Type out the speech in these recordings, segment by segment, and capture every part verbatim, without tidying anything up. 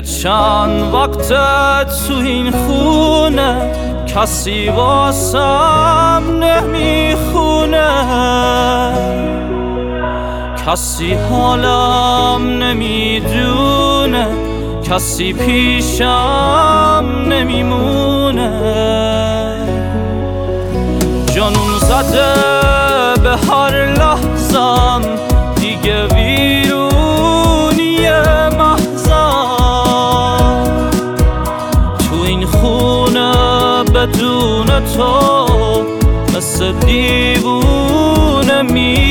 چند وقت تو این خونه کسی واسم نمیخونه، کسی حالم نمیدونه، کسی پیشم نمیمونه. جنون زده به هر لحظم دیگه ویرونی محضم، تو این خونه بدون تو مثل دیوونه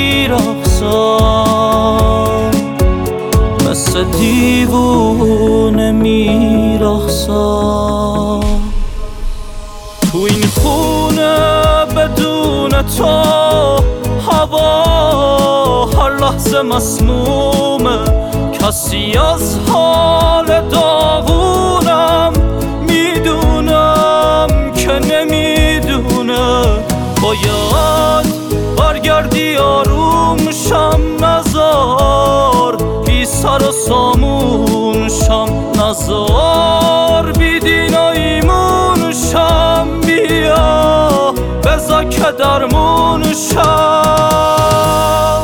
میرقصم، مثل دیوونه میرقصم. تو این خونه بدون تو هوا هر لحظه مسمومه، کسی از حال داغونم میدونم که نمیدونه. باید برگردی آروم شم، نزار بی سر و سامون شم، نزار بی دین و ایمون شم، بیا بذار که درمون شم.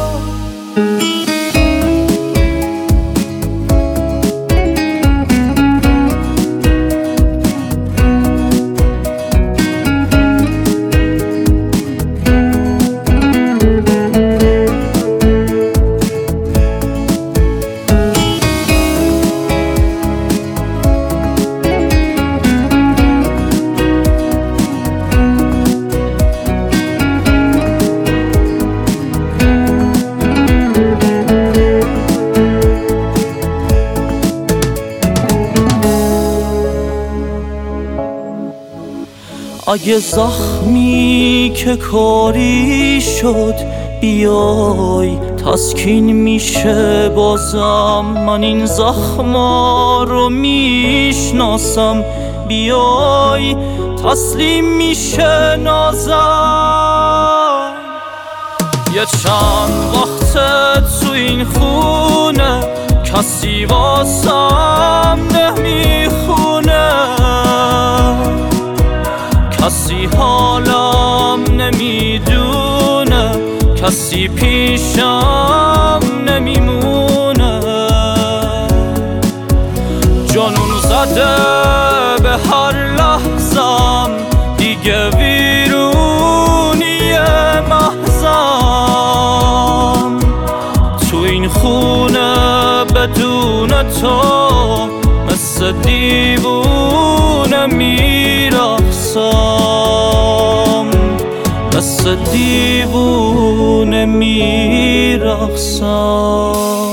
اگه زخمی که کاری شد بیای تسکین میشه بازم، من این زخما رو میشناسم، بیای تسلیم میشه نازم. یه چند وقت تو این خونه کسی واسم نمیخونه، کسی حالم نمیدونه، کسی پیشم نمیمونه. جنون زده به هر لحظم دیگه ویرونی محضم، تو این خونه بدون تو مثل دیوونه میرقصم، مثل دیوونه میرقصم.